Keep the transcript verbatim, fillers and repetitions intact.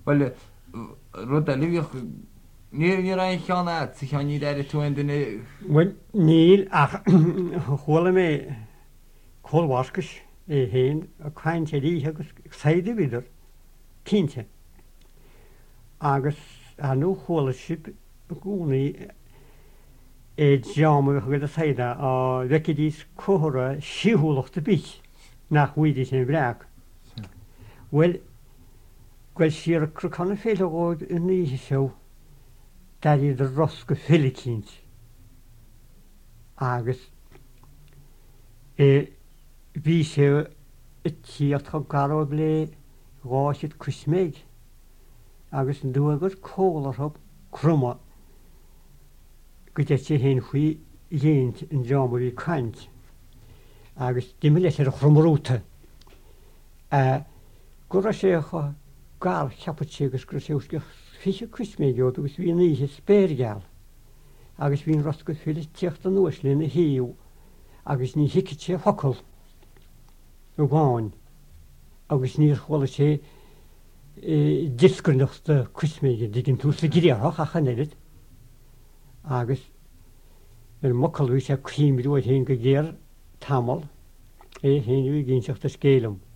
Well rud a luúch ní ní ra cheanna sa cheaní ar túin duine Well níl ach chola mé cóhhascas é héin a caiinte dí agus saide viidir cínte. Agus anú chola sib gúnaí é deama go a saide á bheicedís córa siúlachta bí nach huiidir sin bhreaach. Well Gweil siar cruchanna féile óid in níhe seo dar iad rosca Philippines agus é bhí sé tíocht chu garó le gáisiid cusméid agus an dúagur cólarthb cruma go dé sé hén chuí dhéint an deamarí caint agus dimime leis ar a chrumarúta. Gur sé chu gáil cheapatí agus gur séúsce fiise cusméideú agus bhí níhe spéirgeall agus bhín rosca fiile tíocht an nuas lena híú agus ní hiice focail ó bháin agus níor chola sé discrnachta cusméide d ginn tús le gíarthach a chanéad agus ar mocailú sé cíimú a hén go géir tamil é héanú gén seachta scélam.